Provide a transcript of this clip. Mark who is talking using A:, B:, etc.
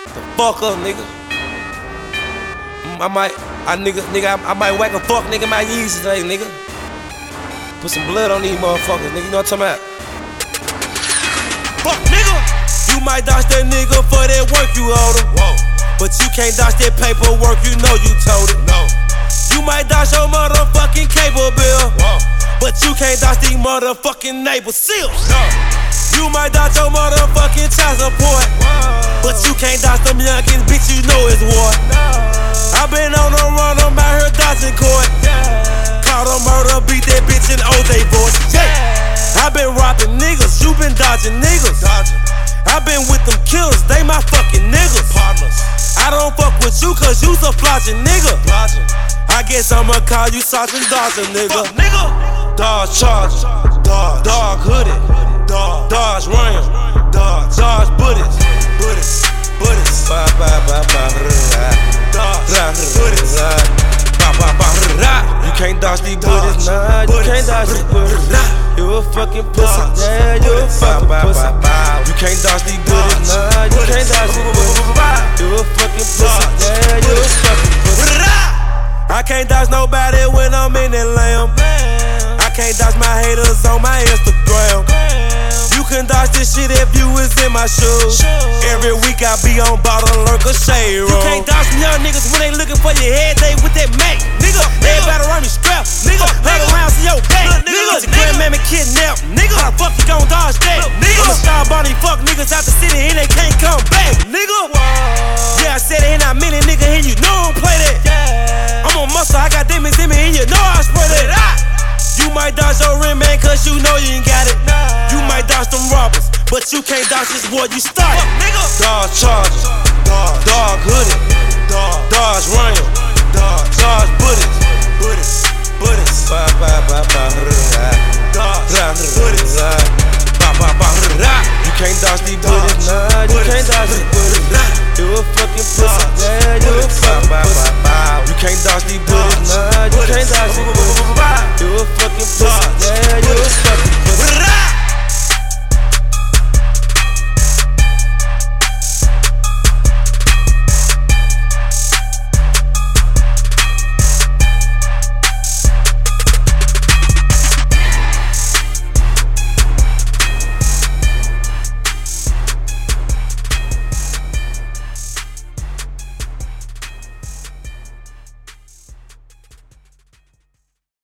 A: The fuck up, nigga. I might whack a fuck nigga my Yeezys today, nigga. Put some blood on these motherfuckers, nigga. You know what I'm talking about? Fuck, nigga. You might dodge that nigga for that work you owed him. Whoa. But you can't dodge that paperwork, you know you told it. No. You might dodge your motherfucking cable bill. Whoa. But you can't dodge these motherfucking neighbor seals. No. You might dodge your motherfucking child support. Whoa. But you can't dodge them youngins, bitch, you know it's war. No. I been on the run, I'm out here dodging court. Yeah. Caught a murder, beat that bitch in OJ voice. Yeah. I been robbing niggas, you been dodging niggas. I been with them killers, they my fucking niggas. Partners. I don't fuck with you cause you's a flogging nigga. I guess I'ma call you Sergeant Dodger, nigga. Fuck, nigga. Dodge Charger, Dodge Hoodie, Dodge Ram, Dodge Bullets, You can't dodge these bullets, nah, you can't dodge these bullets. You a fucking pussy, yeah, you a fucking pussy. You can't dodge these bullets, nah, you can't dodge these bullets. You a fucking pussy, yeah, you a fucking pussy. I can't dodge nobody when I'm in that lamb. I can't dodge my haters on my Instagram. You can dodge this shit if you was in my shoes. Every week I be on bottle lurker shade room. You can't dodge some young niggas when they looking for your head, they with that Mac. Nigga, everybody around me strap. Nigga, hug around to your back. Nigga, your grandmammy kidnapped. Nigga, how the fuck you gon' dodge that? I'ma start bonding fuck niggas out the city and they can't come back. Nigga, yeah, I said it and I meant it, nigga, and you know I don't play that. I'm on muscle, I got demons in me and you know I spray that. You might dodge your rim, man, cause you know you ain't got it. You might dodge them robbers, but you can't dodge this war you started. Dodge Charger, Dodge Hoodie, Dodge Ram, Dodge Bullets, You can't dodge these bullets, nah, you can't dodge these bullets. You a fucking pussy, yeah, you a fucking pussy. You can't dodge these bullets, nah, you can't dodge these bullets. You a fucking pussy, yeah, you a fucking